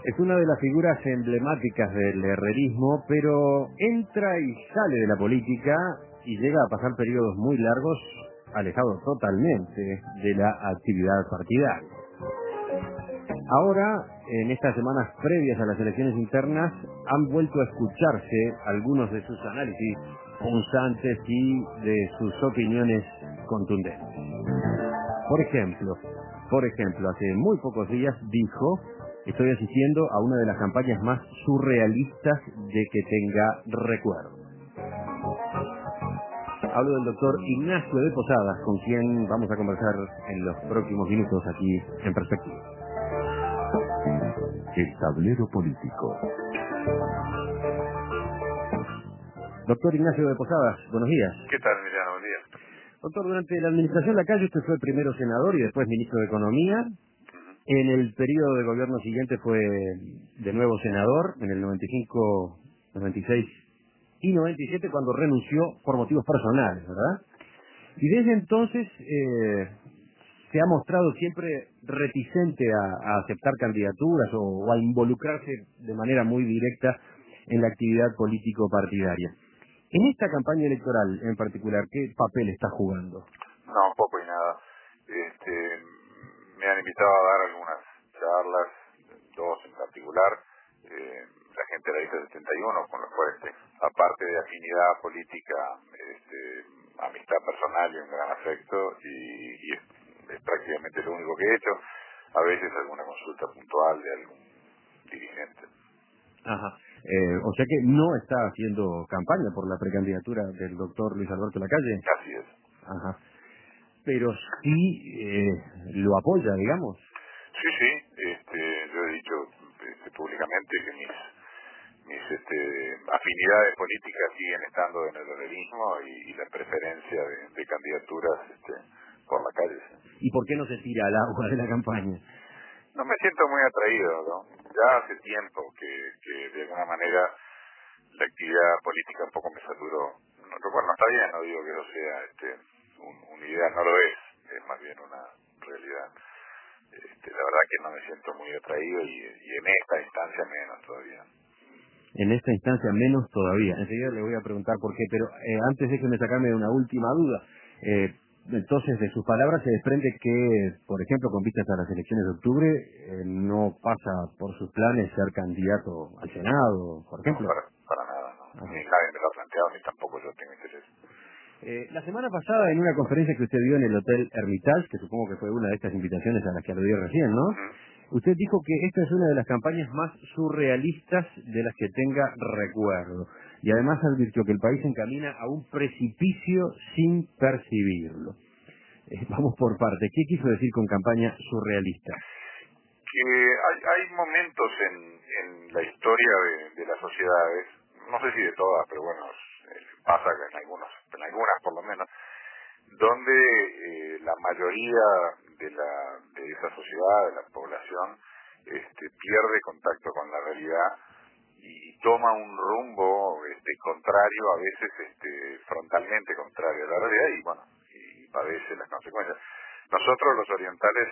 Es una de las figuras emblemáticas del herrerismo, pero entra y sale de la política y llega a pasar periodos muy largos alejado totalmente de la actividad partidaria. Ahora, en estas semanas previas a las elecciones internas, han vuelto a escucharse algunos de sus análisis punzantes y de sus opiniones contundentes. Por ejemplo, hace muy pocos días dijo: estoy asistiendo a una de las campañas más surrealistas de que tenga recuerdo. Hablo del doctor Ignacio de Posadas, con quien vamos a conversar en los próximos minutos aquí en Perspectiva. El tablero político. Doctor Ignacio de Posadas, buenos días. ¿Qué tal, Emiliano? Buen día. Doctor, durante la administración Lacalle usted fue primero senador y después ministro de Economía. En el periodo de gobierno siguiente fue de nuevo senador, en el 95, 96 y 97, cuando renunció por motivos personales, ¿verdad? Y desde entonces se ha mostrado siempre reticente a aceptar candidaturas o a involucrarse de manera muy directa en la actividad político-partidaria. En esta campaña electoral en particular, ¿qué papel está jugando? No, poco y nada. Me han invitado a dar algunas charlas, dos en particular, la gente de la lista 71, con los cuales, aparte de afinidad política, amistad personal y un gran afecto, y es prácticamente lo único que he hecho. A veces alguna consulta puntual de algún dirigente. Ajá. O sea que no está haciendo campaña por la precandidatura del doctor Luis Alberto Lacalle. Así es. Ajá. Pero sí lo apoya, digamos. Sí. Yo he dicho públicamente que mis afinidades políticas siguen estando en el herrerismo y la preferencia de candidaturas por la calle. ¿Sí? ¿Y por qué no se tira al agua de la campaña? No me siento muy atraído, ¿no? Ya hace tiempo que de alguna manera la actividad política un poco me saturó. No está bien, no digo que no sea un ideal, no lo es más bien una realidad. La verdad que no me siento muy atraído y en esta instancia menos todavía. En esta instancia menos todavía. Enseguida le voy a preguntar por qué, pero antes déjeme sacarme una última duda. Entonces, de sus palabras se desprende que, por ejemplo, con vistas a las elecciones de octubre, no pasa por sus planes ser candidato al Senado, por ejemplo. No, para nada, no. Ni nadie me lo ha planteado, ni tampoco yo tengo interés. La semana pasada, en una conferencia que usted dio en el Hotel Hermitage, que supongo que fue una de estas invitaciones a las que aludí recién, ¿no? Usted dijo que esta es una de las campañas más surrealistas de las que tenga recuerdo. Y además advirtió que el país se encamina a un precipicio sin percibirlo. Vamos por parte. ¿Qué quiso decir con campaña surrealista? Que hay momentos en la historia de las sociedades, no sé si de todas, pero bueno, pasa que en algunas por lo menos, donde la mayoría de esa sociedad, de la población, pierde contacto con la realidad y toma un rumbo contrario, a veces frontalmente contrario a la realidad, y bueno, y padece las consecuencias. Nosotros los orientales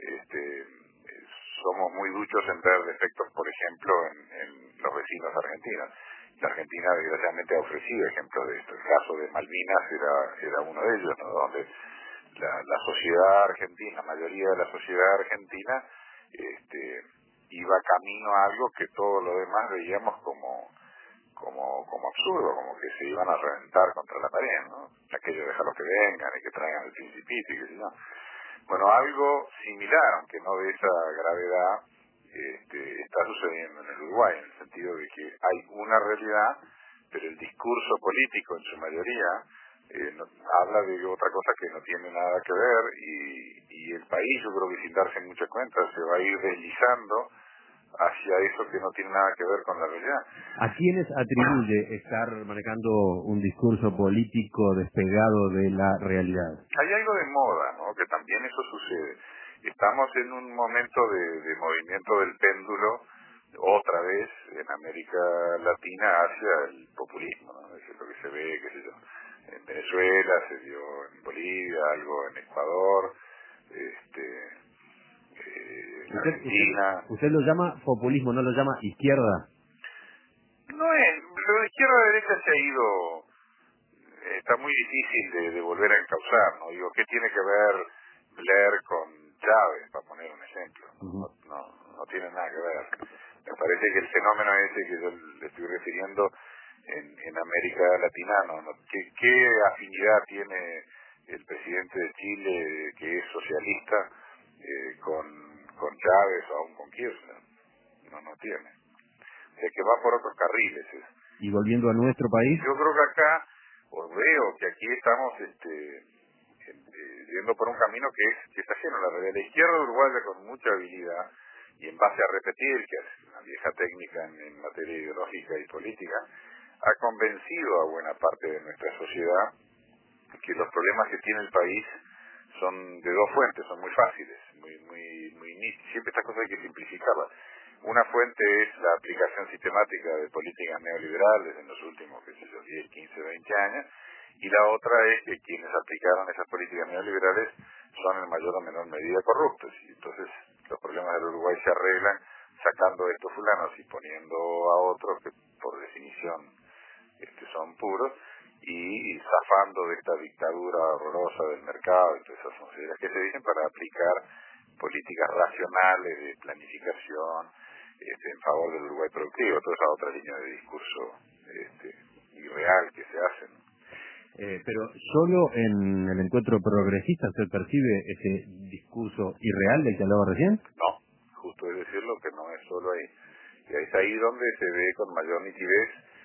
somos muy duchos en ver defectos, por ejemplo, en los vecinos argentinos. La Argentina desgraciadamente ha ofrecido ejemplos de esto. El caso de Malvinas era uno de ellos, ¿no? Donde la sociedad argentina, la mayoría de la sociedad argentina, iba camino a algo que todo lo demás veíamos como absurdo, como que se iban a reventar contra la pared, ¿no? Aquello, déjalos que vengan y que traigan el principito y que si no. Bueno, algo similar, aunque no de esa gravedad, está sucediendo en el Uruguay, en el sentido de que hay una realidad, pero el discurso político en su mayoría habla de otra cosa que no tiene nada que ver, y el país, yo creo que sin darse mucha cuenta, se va a ir deslizando hacia eso que no tiene nada que ver con la realidad. ¿A quiénes atribuye estar manejando un discurso político despegado de la realidad? Hay algo de moda, ¿no? Que también eso sucede. Estamos en un momento de movimiento del péndulo, otra vez en América Latina, hacia el populismo, ¿no? Eso es lo que se ve, qué sé yo, en Venezuela, se dio en Bolivia, algo en Ecuador, Argentina. Usted lo llama populismo, no lo llama izquierda. No es, lo de izquierda a derecha se ha ido, está muy difícil de volver a encauzar, ¿no? Digo, ¿qué tiene que ver Blair con Chávez, para poner un ejemplo? No tiene nada que ver. Me parece que el fenómeno ese que yo le estoy refiriendo en América Latina, ¿no? ¿Qué afinidad tiene el presidente de Chile, que es socialista, con Chávez o aún con Kirchner? No tiene. O sea, que va por otros carriles. Y volviendo a nuestro país, yo creo que acá, os veo que aquí estamos yendo por un camino que está ajeno a la realidad. La izquierda uruguaya, con mucha habilidad y en base a repetir, que es una vieja técnica en materia ideológica y política, ha convencido a buena parte de nuestra sociedad que los problemas que tiene el país son de dos fuentes, son muy fáciles, muy nítidas. Siempre estas cosas hay que simplificarlas. Una fuente es la aplicación sistemática de políticas neoliberales en los últimos, 10, 15, 20 años, y la otra es que quienes aplicaron esas políticas neoliberales son en mayor o menor medida corruptos, y entonces los problemas del Uruguay se arreglan sacando a estos fulanos y poniendo a otros que por definición son puros, y zafando de esta dictadura horrorosa del mercado y todas esas funciones que se dicen para aplicar políticas racionales de planificación en favor del Uruguay productivo, toda esa otra línea de discurso irreal que se hacen. Pero solo en el encuentro progresista se percibe ese discurso irreal del que hablaba recién. No, justo es decirlo que no es solo ahí. Y es ahí donde se ve con mayor nitidez,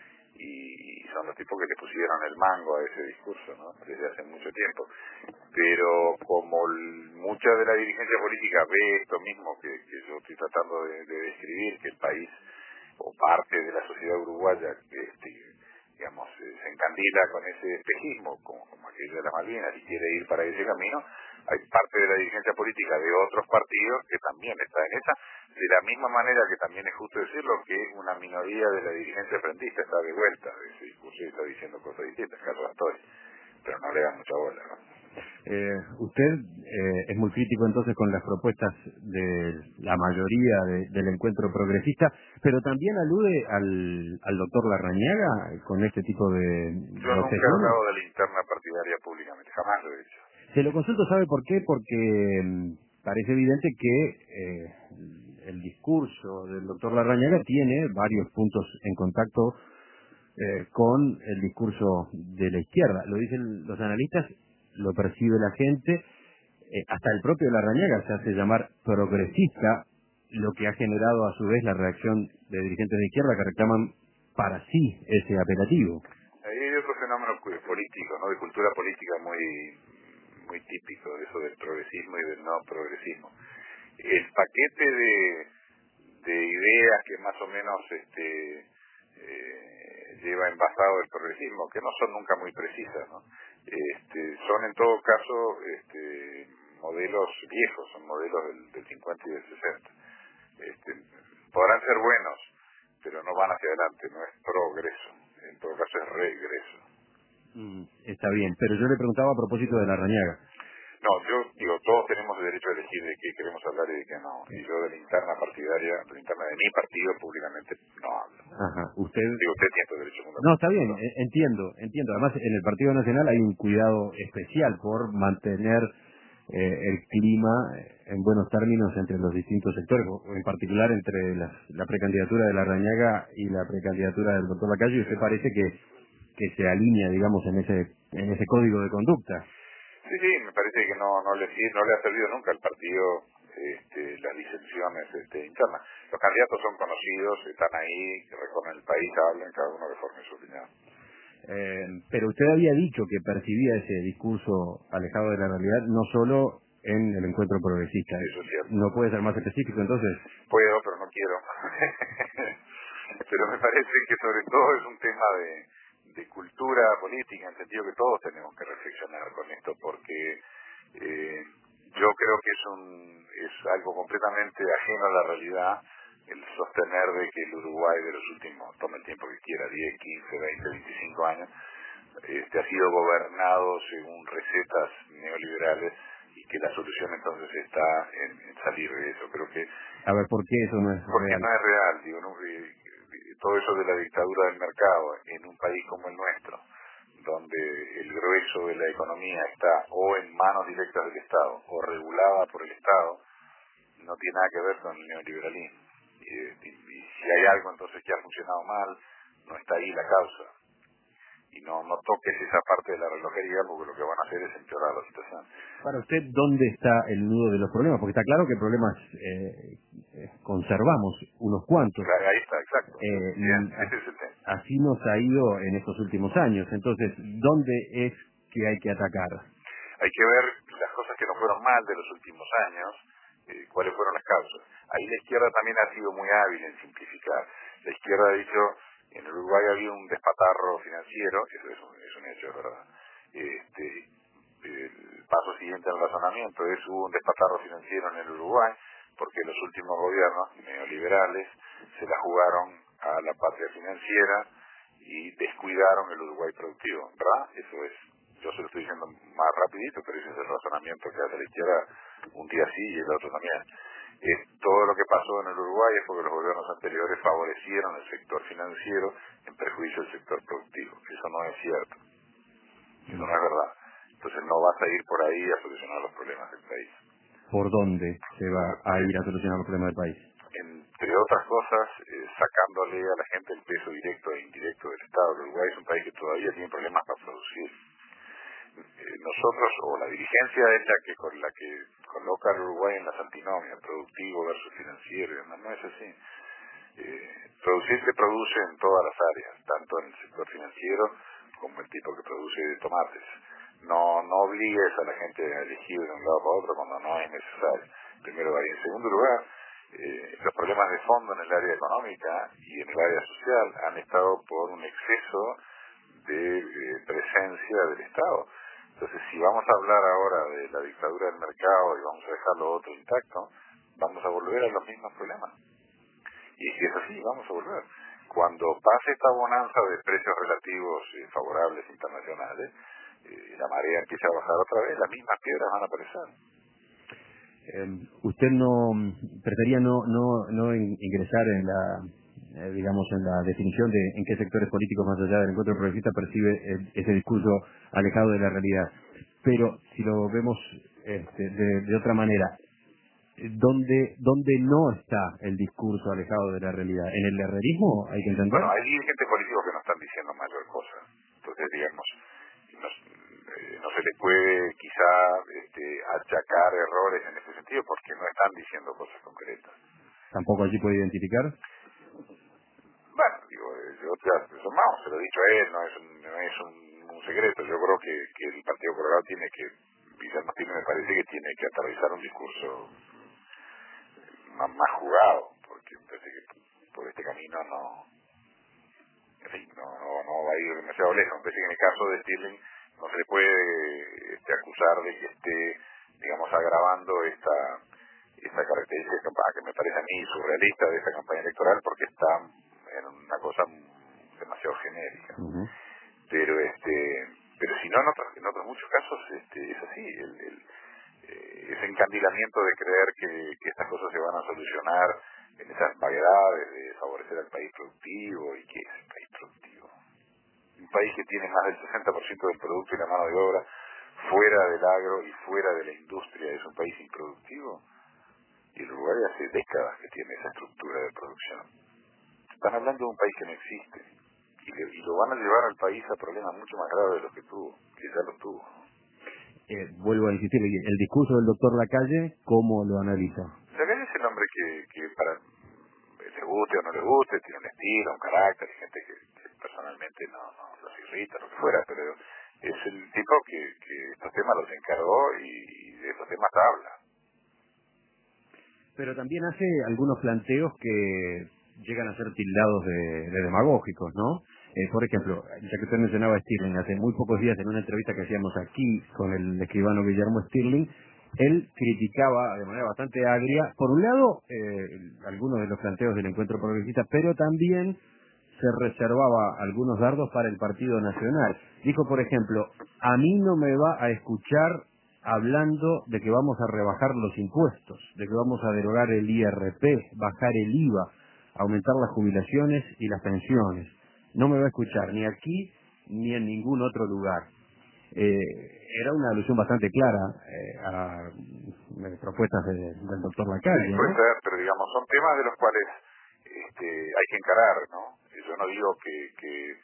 y son los tipos que le pusieron el mango a ese discurso, ¿no? Desde hace mucho tiempo. Pero como mucha de la dirigencia política ve esto mismo que yo estoy tratando de describir, que el país o parte de la sociedad uruguaya digamos, se encandila con ese espejismo, como aquello de las Malvinas, y quiere ir para ese camino, hay parte de la dirigencia política de otros partidos que también está en esa, de la misma manera que también es justo decirlo que una minoría de la dirigencia frentista está de vuelta de ese discurso y está diciendo cosas distintas, Carlos Antonio, pero no le dan mucha bola, ¿no? Usted es muy crítico entonces con las propuestas de la mayoría del encuentro progresista, pero también alude al doctor Larrañaga con este tipo de Yo nunca he hablado de la interna partidaria públicamente, jamás lo he dicho. Se lo consulto, ¿sabe por qué? Porque parece evidente que el discurso del doctor Larrañaga tiene varios puntos en contacto con el discurso de la izquierda. Lo dicen los analistas, lo percibe la gente, hasta el propio Larrañaga se hace llamar progresista, lo que ha generado a su vez la reacción de dirigentes de izquierda que reclaman para sí ese apelativo. Ahí hay otro fenómeno político, ¿no? De cultura política muy típico de eso del progresismo y del no progresismo. El paquete de ideas que más o menos lleva envasado el progresismo, que no son nunca muy precisas, ¿no? Son en todo caso modelos viejos, son modelos del 50 y del 60. Podrán ser buenos, pero no van hacia adelante, no es progreso, en todo caso es regreso. Está bien, pero yo le preguntaba a propósito de Larrañaga. No, yo digo, todos tenemos el derecho a elegir de qué queremos hablar y de qué no. Y yo de la interna partidaria, de la interna de mi partido, públicamente no hablo. Ajá, usted tiene todo el derecho fundamental. No, está bien, entiendo. Además, en el Partido Nacional hay un cuidado especial por mantener el clima en buenos términos entre los distintos sectores, en particular entre la precandidatura de Larrañaga y la precandidatura del doctor Lacalle, y usted parece que se alinea, digamos, en ese código de conducta. Sí, me parece que no le ha servido nunca al partido las disensiones internas. Los candidatos son conocidos, están ahí, que recorren el país, hablan, cada uno que forme su opinión. Pero usted había dicho que percibía ese discurso alejado de la realidad, no solo en el encuentro progresista. Eso es cierto. ¿No puede ser más específico entonces? Puedo, pero no quiero. Pero me parece que sobre todo es un tema de cultura política, en el sentido que todos tenemos que reflexionar con esto, porque yo creo que es algo completamente ajeno a la realidad el sostener de que el Uruguay de los últimos, tome el tiempo que quiera, 10, 15, 20, 25 años, ha sido gobernado según recetas neoliberales y que la solución entonces está en salir de eso. Creo que A ver, ¿por qué eso no es porque real? no es real, digo, ¿no? Todo eso de la dictadura del mercado en un país como el nuestro, donde el grueso de la economía está o en manos directas del Estado o regulada por el Estado, no tiene nada que ver con el neoliberalismo. Y si hay algo entonces que ha funcionado mal, no está ahí la causa. Y no toques esa parte de la relojería, porque lo que van a hacer es empeorar la situación. Para usted, ¿dónde está el nudo de los problemas? Porque está claro que problemas conservamos unos cuantos. Claro, ahí está, exacto. Bien, Así ese es el tema. así nos ha ido en estos últimos años. Entonces, ¿dónde es que hay que atacar? Hay que ver las cosas que no fueron mal de los últimos años, cuáles fueron las causas. Ahí la izquierda también ha sido muy hábil en simplificar. La izquierda ha dicho, en Uruguay había un despatarro financiero, eso es un hecho, ¿verdad? El paso siguiente al razonamiento es, hubo un despatarro financiero en el Uruguay, porque los últimos gobiernos neoliberales se la jugaron a la patria financiera y descuidaron el Uruguay productivo, ¿verdad? Eso es. Yo se lo estoy diciendo más rapidito, pero ese es el razonamiento que hace la izquierda un día sí y el otro también. Todo lo que pasó en el Uruguay es porque los gobiernos anteriores favorecieron el sector financiero en perjuicio del sector productivo. Eso no es cierto. Eso no es verdad. Entonces no vas a ir por ahí a solucionar los problemas del país. ¿Por dónde se va a ir a solucionar los problemas del país? Entre otras cosas, sacándole a la gente el peso directo e indirecto del Estado. El Uruguay es un país que todavía tiene problemas para producir. Nosotros, o la dirigencia es la que coloca al Uruguay en las antinomias, productivo versus financiero, y demás. No es así. Producir se produce en todas las áreas, tanto en el sector financiero como el tipo que produce tomates. No obligues a la gente a elegir de un lado para otro cuando no es necesario. Primero va. Y en segundo lugar, los problemas de fondo en el área económica y en el área social han estado por un exceso de presencia del Estado. Entonces, si vamos a hablar ahora de la dictadura del mercado y vamos a dejar lo otro intacto, vamos a volver a los mismos problemas. Y si es así, vamos a volver. Cuando pase esta bonanza de precios relativos favorables internacionales, la marea empieza a bajar otra vez, las mismas piedras van a aparecer. Usted prefería no ingresar en la digamos en la definición de en qué sectores políticos más allá del encuentro progresista percibe ese discurso alejado de la realidad, pero si lo vemos de otra manera, ¿dónde no está el discurso alejado de la realidad? ¿En el herrerismo hay que entender? Bueno, hay dirigentes políticos que no están diciendo mayor cosa. Entonces, digamos, no se les puede quizá achacar errores en ese sentido porque no están diciendo cosas concretas. ¿Tampoco allí puede identificar? Bueno, digo, yo vamos, se lo he dicho a él, no es un secreto. Yo creo que el Partido Colorado tiene que, Villar Martínez me parece que tiene que aterrizar un discurso más jugado, porque me parece que por este camino en fin, no va a ir demasiado lejos. Me parece que en el caso de Stirling no se le puede acusar de que esté, digamos, agravando esta característica que me parece a mí surrealista de esta campaña electoral, porque está en una cosa demasiado genérica. Uh-huh. Pero si no, en otros muchos casos es así, ese encandilamiento de creer que estas cosas se van a solucionar en esas vaguedades de favorecer al país productivo. ¿Y qué es el país productivo? Un país que tiene más del 60% del producto y la mano de obra fuera del agro y fuera de la industria es un país improductivo. Y el Uruguay hace décadas que tiene esa estructura de producción. Están hablando de un país que no existe y lo van a llevar al país a problemas mucho más graves de los que ya los tuvo. Vuelvo a insistir, el discurso del doctor Lacalle, ¿cómo lo analiza? Lacalle es el hombre que para le guste o no le guste, tiene un estilo, un carácter, hay gente que personalmente no los irrita, lo que fuera, pero es el tipo que estos temas los encargó y de estos temas habla. Pero también hace algunos planteos que llegan a ser tildados de demagógicos, ¿no? Por ejemplo, ya que usted mencionaba a Stirling, hace muy pocos días en una entrevista que hacíamos aquí con el escribano Guillermo Stirling, él criticaba de manera bastante agria, por un lado, algunos de los planteos del encuentro progresista, pero también se reservaba algunos dardos para el Partido Nacional. Dijo, por ejemplo, a mí no me va a escuchar hablando de que vamos a rebajar los impuestos, de que vamos a derogar el IRP, bajar el IVA, aumentar las jubilaciones y las pensiones. No me va a escuchar ni aquí ni en ningún otro lugar. Era una alusión bastante clara a propuestas del doctor Lacalle, sí, ¿no? puede ser, pero digamos, son temas de los cuales hay que encarar, ¿no? Yo no digo que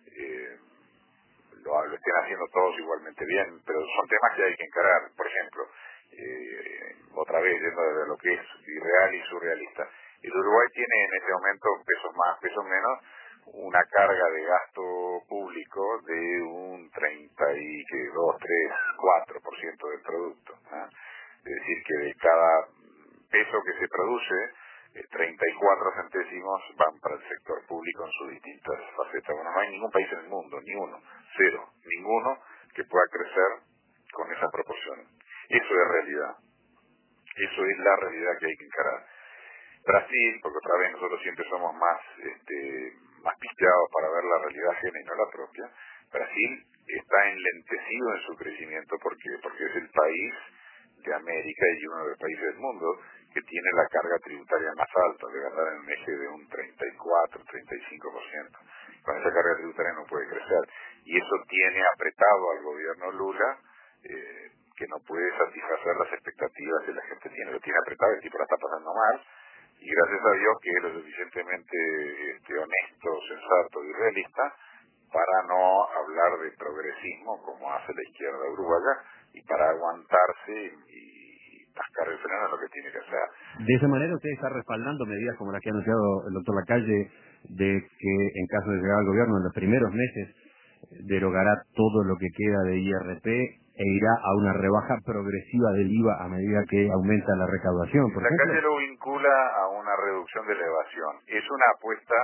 lo estén haciendo todos igualmente bien, pero son temas que hay que encarar. Por ejemplo, otra vez, yendo de lo que es irreal y surrealista, el Uruguay tiene en este momento, pesos más, pesos menos, una carga de gasto público de un 32, 3, 4% del producto, ¿no? Es decir, que de cada peso que se produce, 34 centésimos van para el sector público en sus distintas facetas. Bueno, no hay ningún país en el mundo, ni uno, cero, ninguno que pueda crecer con esa proporción. Eso es realidad. Eso es la realidad que hay que encarar. Brasil, porque otra vez nosotros siempre somos más pisteados para ver la realidad ajena y no la propia. Brasil está enlentecido en su crecimiento porque es el país de América y uno de los países del mundo que tiene la carga tributaria más alta, debe andar en un eje de un 34, 35%. Con esa carga tributaria no puede crecer. Y eso tiene apretado al gobierno Lula, que no puede satisfacer las expectativas que la gente tiene. Lo tiene apretado, el tipo la está pasando mal, y gracias a Dios que es lo suficientemente honesto, sensato y realista para no hablar de progresismo como hace la izquierda uruguaya y para aguantarse y tascar el freno en lo que tiene que hacer. De esa manera usted está respaldando medidas como las que ha anunciado el doctor Lacalle, de que en caso de llegar al gobierno en los primeros meses derogará todo lo que queda de IRP e irá a una rebaja progresiva del IVA a medida que aumenta la recaudación, por ejemplo. Lacalle lo vincula a una reducción de la evasión. Es una apuesta,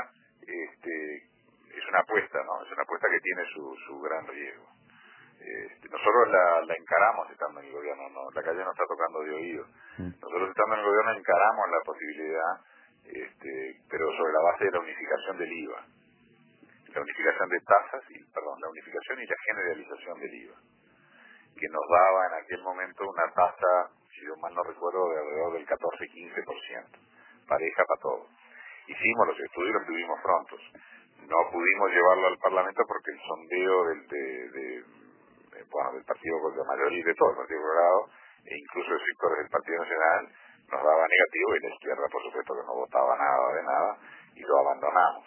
¿no? Es una apuesta que tiene su gran riesgo. Nosotros la encaramos estando en el gobierno, no, Lacalle no está tocando de oído. Nosotros estando en el gobierno encaramos la posibilidad, pero sobre la base de la unificación del IVA, la unificación de tasas, la unificación y la generalización del IVA, que nos daba en aquel momento una tasa, si yo mal no recuerdo, de alrededor del 14-15%, pareja para todos. Hicimos los estudios y los tuvimos prontos. No pudimos llevarlo al Parlamento porque el sondeo del Partido de mayoría y de todo el Partido Colorado, e incluso de sectores del Partido Nacional, nos daba negativo, y la izquierda, por supuesto, que no votaba nada de nada, y lo abandonamos.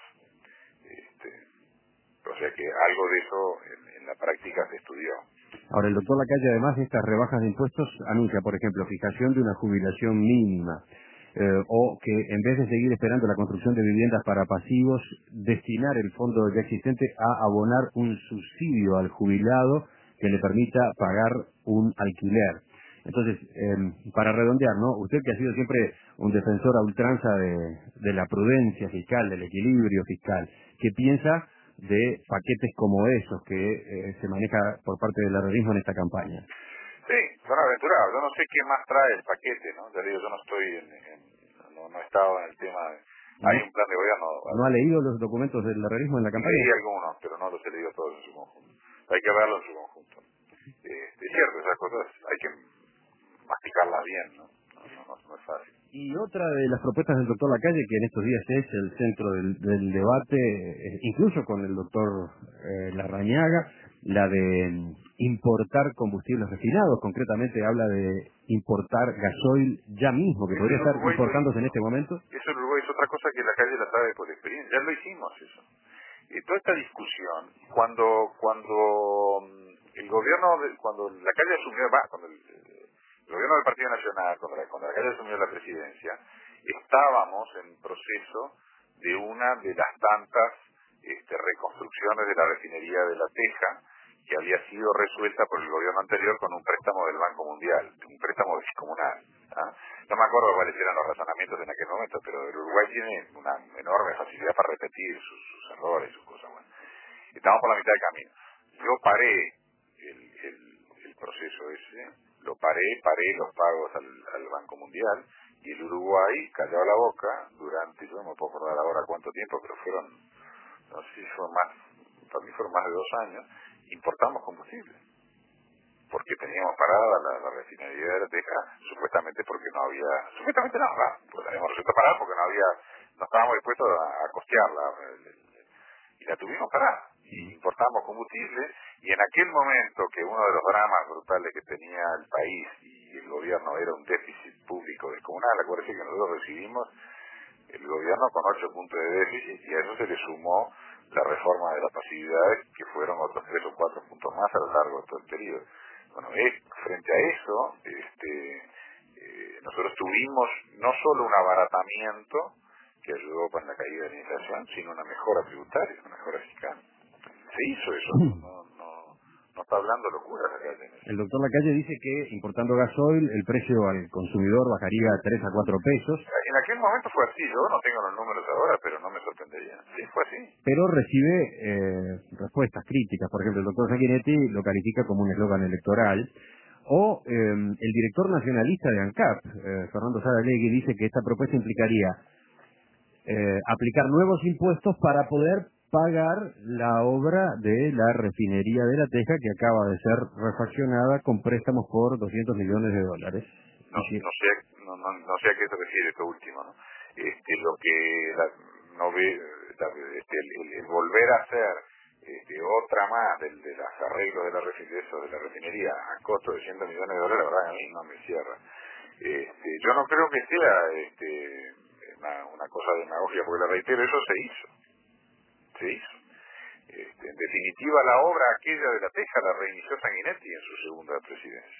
O sea que algo de eso en la práctica se estudió. Ahora, el doctor Lacalle, además de estas rebajas de impuestos, anuncia, por ejemplo, fijación de una jubilación mínima, o que en vez de seguir esperando la construcción de viviendas para pasivos, destinar el fondo ya existente a abonar un subsidio al jubilado que le permita pagar un alquiler. Entonces, para redondear, ¿no? Usted que ha sido siempre un defensor a ultranza de la prudencia fiscal, del equilibrio fiscal, ¿qué piensa de paquetes como esos que se maneja por parte del herrerismo en esta campaña? Sí, son aventurados. Yo no sé qué más trae el paquete, ¿no? Ya digo, yo no estoy no he estado en el tema de... Hay un plan de gobierno... ¿No ha leído los documentos del herrerismo en la campaña? Leí algunos, pero no los he leído todos en su conjunto. Hay que verlo en su conjunto. Es cierto, esas cosas hay que masticarlas bien, ¿no? No es fácil. Y otra de las propuestas del doctor Lacalle, que en estos días es el centro del debate, incluso con el doctor Larrañaga, la de importar combustibles refinados. Concretamente habla de importar gasoil ya mismo, que podría estar importándose en este momento. Eso en Uruguay es otra cosa que Lacalle la sabe por experiencia. Ya lo hicimos eso. Toda esta discusión, cuando el gobierno, cuando Lacalle asumió, cuando el gobierno del Partido Nacional, cuando Lacalle asumió la presidencia, estábamos en proceso de una de las tantas reconstrucciones de la refinería de La Teja, que había sido resuelta por el gobierno anterior con un préstamo del Banco Mundial, un préstamo descomunal. No me acuerdo cuáles eran los razonamientos en aquel momento, pero el Uruguay tiene una enorme facilidad para repetir sus errores, sus cosas. Bueno, estamos por la mitad del camino. Yo paré el proceso ese, paré los pagos al Banco Mundial, y el Uruguay calló la boca durante, yo no me puedo acordar ahora cuánto tiempo, pero no sé si fueron más, para mí fueron más de 2 años, importamos combustible. porque teníamos parada la refinería de La Teja, supuestamente porque no había, supuestamente no, pues la habíamos resuelto parar porque no estábamos dispuestos a costearla, y la tuvimos parada, y importamos combustible, y en aquel momento que uno de los dramas brutales que tenía el país y el gobierno era un déficit público descomunal, acuérdense que nosotros recibimos el gobierno con 8 puntos de déficit, y a eso se le sumó la reforma de la pasividad, que fueron otros 3 o 4 puntos más a lo largo de todo el periodo. Bueno, frente a eso, nosotros tuvimos no solo un abaratamiento que ayudó para la caída de la inflación, sino una mejora tributaria, una mejora fiscal. Se hizo eso, no está hablando locuras acá. El doctor Lacalle dice que importando gasoil el precio al consumidor bajaría a 3 a 4 pesos. En aquel momento fue así, yo no tengo los números ahora, pero no me sorprendería. Sí, fue así. Pero recibe respuestas críticas. Por ejemplo, el doctor Sanguinetti lo califica como un eslogan electoral. O el director nacionalista de ANCAP, Fernando Saralegui, dice que esta propuesta implicaría aplicar nuevos impuestos para poder pagar la obra de la refinería de La Teja, que acaba de ser refaccionada con préstamos por $200 millones. No sé a qué se refiere esto último, ¿no? Lo que no ve, el volver a hacer otra más de los arreglos de la refinería a costo de $100 millones, la verdad a mí no me cierra. Yo no creo que sea una cosa demagogia, porque le reitero, eso se hizo. En definitiva, la obra aquella de La Teja la reinició Sanguinetti en su segunda presidencia.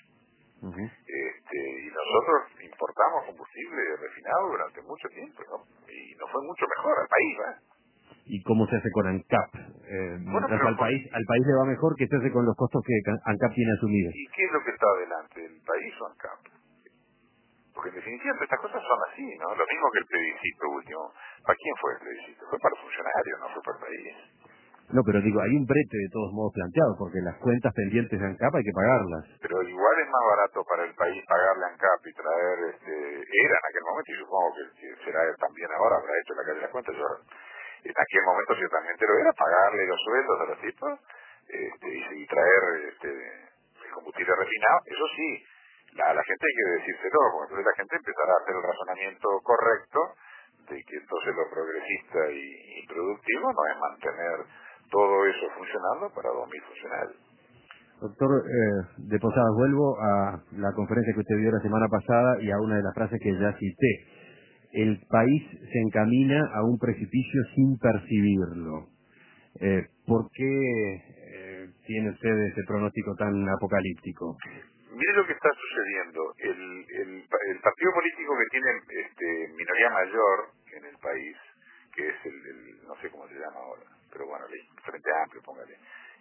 Y nosotros importamos combustible refinado durante mucho tiempo, ¿no? Y nos fue mucho mejor al país, ¿verdad? ¿Y cómo se hace con ANCAP? Mientras al país le va mejor, ¿qué se hace con los costos que ANCAP tiene asumidos? ¿Y qué es lo que está adelante, el país o ANCAP? Porque en definitiva estas cosas son así, ¿no? Lo mismo que el plebiscito último. ¿Para quién fue el plebiscito? Fue para los funcionarios, no fue para el país. No, pero digo, hay un brete de todos modos planteado, porque las cuentas pendientes de ANCAP hay que pagarlas. Pero igual es más barato para el país pagarle a ANCAP y traer, era en aquel momento, y supongo que será también ahora, habrá hecho la calle de las cuentas, en aquel momento ciertamente lo era, pagarle los sueldos a los tipos, y traer el combustible refinado. Eso sí, a la gente hay que decírselo, porque entonces la gente empezará a hacer el razonamiento correcto de que entonces lo progresista y productivo no es mantener todo eso funcionando para 2.000 funcionarios. Doctor de Posadas, vuelvo a la conferencia que usted dio la semana pasada y a una de las frases que ya cité. El país se encamina a un precipicio sin percibirlo. ¿Por qué tiene usted ese pronóstico tan apocalíptico? Mire lo que está sucediendo. El partido político que tiene minoría mayor en el país, que es no sé cómo se llama ahora, pero bueno, el Frente Amplio, póngale,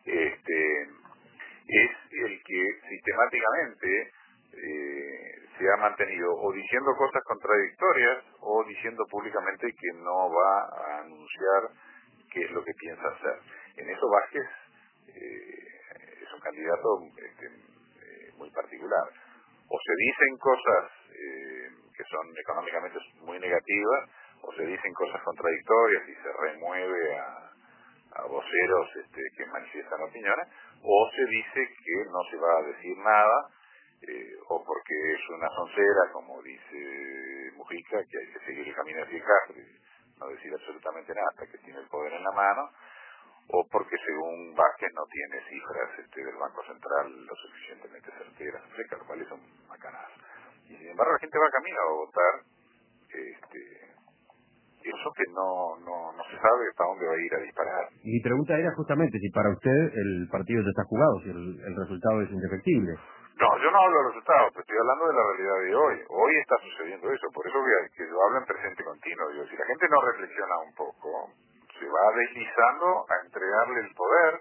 es el que sistemáticamente se ha mantenido o diciendo cosas contradictorias o diciendo públicamente que no va a anunciar qué es lo que piensa hacer. En eso Vázquez es un candidato muy particular. O se dicen cosas que son económicamente muy negativas, o se dicen cosas contradictorias y se remueve a voceros que manifiestan opiniones, o se dice que no se va a decir nada, o porque es una soncera, como dice Mujica, que hay que seguir el camino hacia el Castro y no decir absolutamente nada hasta que tiene el poder en la mano, o porque según Vázquez no tiene cifras del Banco Central lo suficientemente certeras, lo cual es un macanazo. Y sin embargo la gente va camino a votar eso que no se sabe hasta dónde va a ir a disparar. Mi pregunta era justamente si para usted el partido ya está jugado, si el resultado es indefectible. No, yo no hablo de resultados, pero estoy hablando de la realidad de hoy. Hoy está sucediendo eso, por eso que yo hablo en presente continuo. Digo, si la gente no reflexiona un poco, se va deslizando a entregarle el poder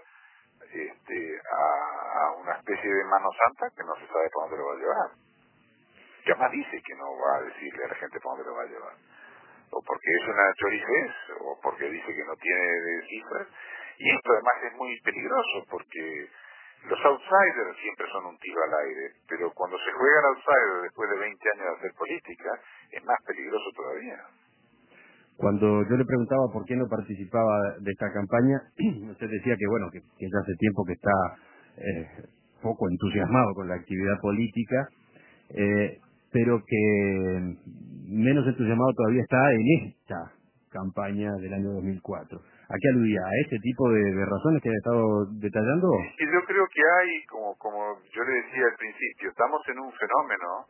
a una especie de mano santa que no se sabe para dónde lo va a llevar. Que además dice que no va a decirle a la gente para dónde lo va a llevar. O porque es una choricez, o porque dice que no tiene cifras. Y esto además es muy peligroso, porque los outsiders siempre son un tiro al aire, pero cuando se juegan outsiders después de 20 años de hacer política, es más peligroso todavía. Cuando yo le preguntaba por qué no participaba de esta campaña, usted decía que bueno, que ya hace tiempo que está poco entusiasmado con la actividad política, pero que menos entusiasmado todavía está en esta campaña del año 2004. ¿A qué aludía? ¿A ese tipo de razones que ha estado detallando? Y yo creo que hay, como yo le decía al principio, estamos en un fenómeno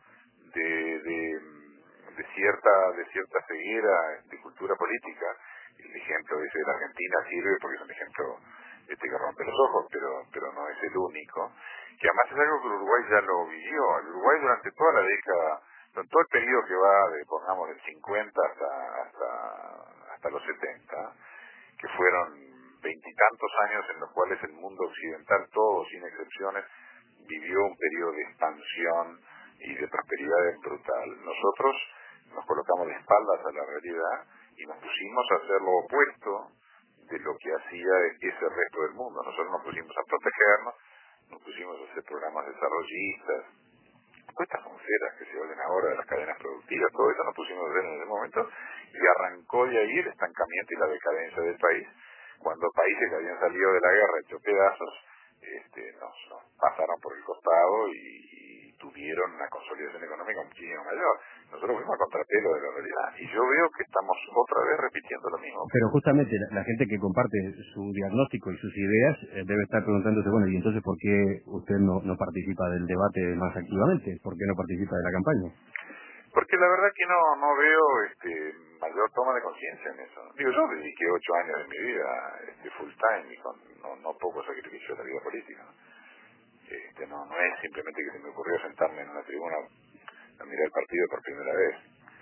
de cierta ceguera de cultura política. El ejemplo ese de la Argentina sirve porque es un ejemplo que rompe los ojos, pero no es el único. Que además es algo que el Uruguay ya lo vivió. El Uruguay durante toda la década, en todo el periodo que va pongamos, del 50 hasta los 70, que fueron veintitantos años en los cuales el mundo occidental, todo sin excepciones, vivió un periodo de expansión y de prosperidad brutal. Nosotros nos colocamos de espaldas a la realidad y nos pusimos a hacer lo opuesto de lo que hacía ese resto del mundo. Nosotros nos pusimos a protegernos, nos pusimos a hacer programas desarrollistas, todas estas conceras que se oyen ahora de las cadenas productivas, todo eso nos pusimos a hacer en ese momento y arrancó de ahí el estancamiento y la decadencia del país, cuando países que habían salido de la guerra hechos pedazos nos pasaron por el costado y tuvieron una consolidación económica muchísimo mayor. Nosotros fuimos a contrapelo de la realidad y yo veo que estamos otra vez repitiendo lo mismo. Pero justamente la gente que comparte su diagnóstico y sus ideas debe estar preguntándose, bueno, ¿y entonces por qué usted no participa del debate más activamente? ¿Por qué no participa de la campaña? Porque la verdad que no veo mayor toma de conciencia en eso. Digo, yo dediqué 8 años de mi vida full time y con no poco sacrificio de la vida política. No es simplemente que se me ocurrió sentarme en una tribuna a mirar el partido por primera vez.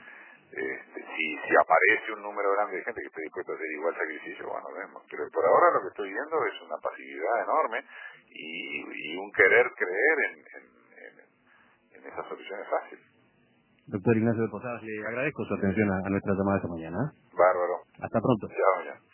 Si aparece un número grande de gente que esté dispuesto a hacer igual sacrificio, bueno, vemos. Pero por ahora lo que estoy viendo es una pasividad enorme y un querer creer en esas soluciones fáciles. Doctor Ignacio de Posadas, le agradezco su atención a nuestra llamada esta mañana. Bárbaro. Hasta pronto. Chao, ya.